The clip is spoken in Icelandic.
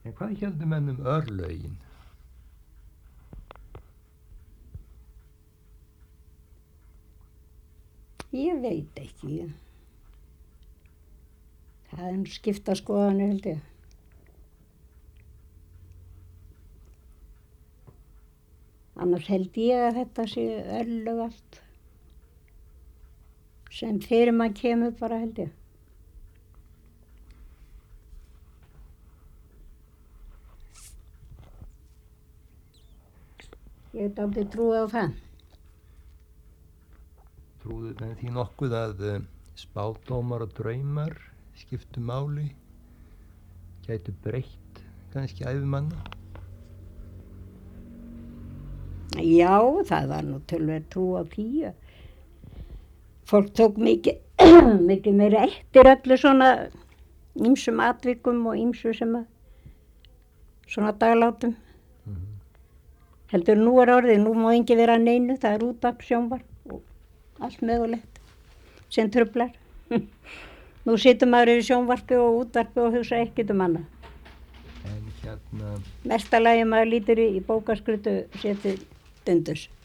En hvað héldu menn örlögin? Ég veit ekki. Það nú skipta skoðanir held ég. Annars held ég að þetta sé örlög allt. Sem fyrir maður kemur bara held ég. Ég hef dálítið trúið á það. Trúðu menn því nokkuð að spádómar og draumar skiptu máli? Gætu breytt kannski ævimanna? Já, það var nú töluvert trú á því. Fólk tók mikið, mikið meira eftir öllu svona ýmsum atvikum og ýmsu sem að svona daglátum. Heldur nú orðið, nú má enginn vera að neinu, það útvarp, sjónvarp og allt mögulegt sem truflar. Nú situr maður yfir sjónvarpi og útvarpi og hugsa ekkert annað. En hérna... Mesta lagi maður lítur í bókaskrutu setið dundus.